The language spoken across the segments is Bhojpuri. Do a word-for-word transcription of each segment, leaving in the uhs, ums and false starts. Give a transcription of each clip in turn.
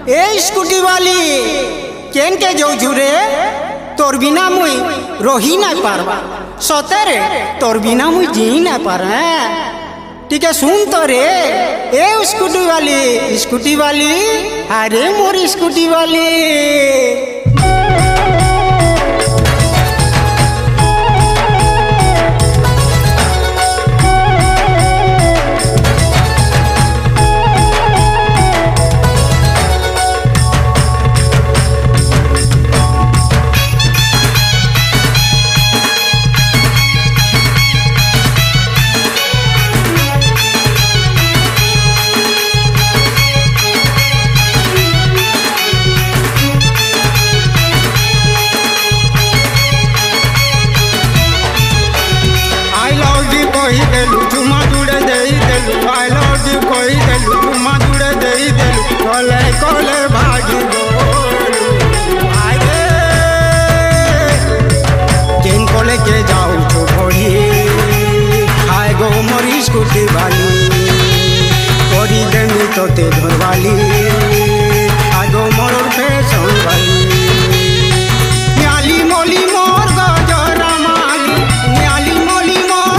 ए स्कूटी वाली केन के जो जुरे तोर बिना मुई रही ना पारबा सतरे तोर बिना मुई जी ना पार ठीक है सुन तो रे ए स्कूटी वाली स्कूटी वाली अरे मोर स्कूटी वाली कोई देलु चुमा जुड़े देई देलु आई लव यू कोई देलु चुमा जुड़े देई देलु कोले कोले भागी बोलू आए केन कोले के जाऊ छोड़ी आए गो मोरी स्कूटी वाली कोरी देनी तो ते घर वाली आए गो मोर फैशन वाली न्याली मोली मोर गजरा माली न्याली मोली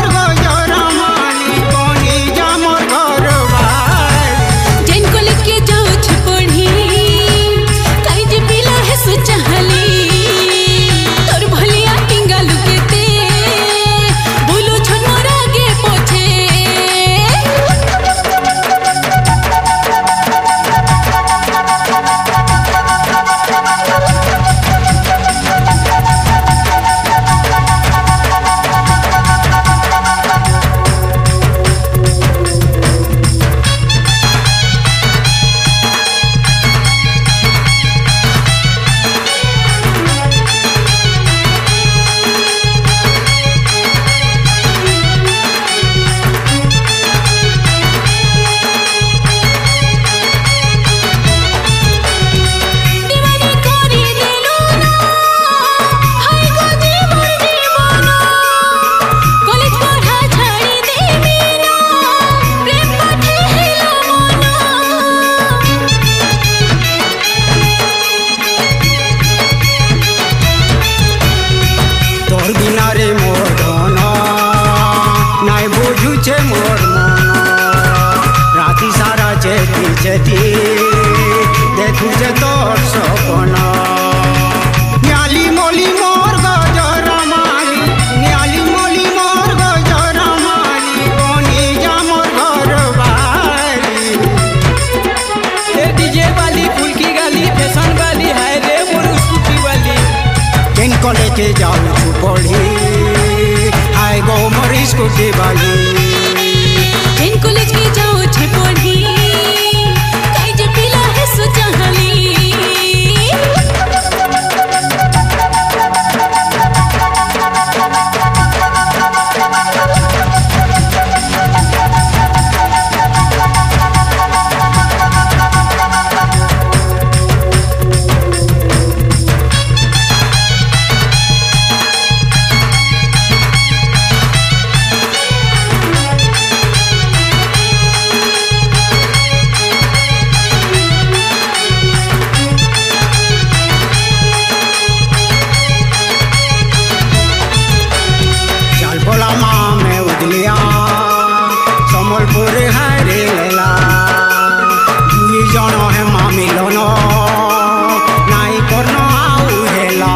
मोर राती सारा चेती चेती देखू जे तोर सपना न्याली मोली मोर गजरा माली न्याली मोली मोर गजरा माली कोनी जा मोर घर वाली ए डीजे वाली फूल की गाली फैशन वाली है रे मोर स्कूटी वाली केन को लेके जाऊं तू पढ़ी आए गो मोर स्कूटी वाली कॉलेज की जाओ छे पढ़ी काई जे पिला है सुचाहली सम्बलपुर हरे लेला दुई जन है मिलन नाई करना आउ हेला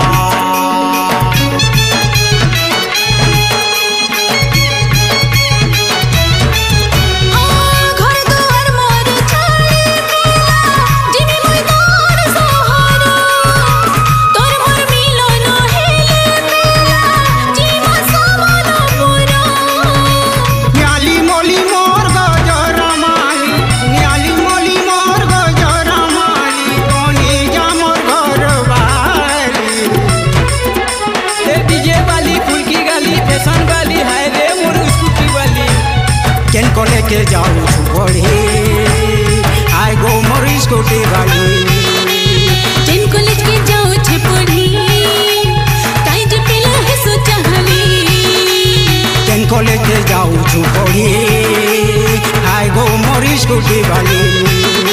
घर दुआर मोर छाड़ी मेला जिमी मोय तोर सहारा तोर मोर मिलन हेले मेला जीवा सामान पूरा न्याली मोली मोर गजरा माली न्याली मोली मोर गजरा माली कोनी जा मोर घर वाली ए डीजे वाली फूल की गाली फैशन वाली है रे मोर स्कूटी वाली केन को लेके जाऊं छोड़ी आए गो मोर स्कूटी वाली जिन कॉलेज के जाओ छे पढ़ी काई जे पिला है सुचाहली केन को लेके जाऊं पढ़ी आए गो मोर स्कूटी वाली।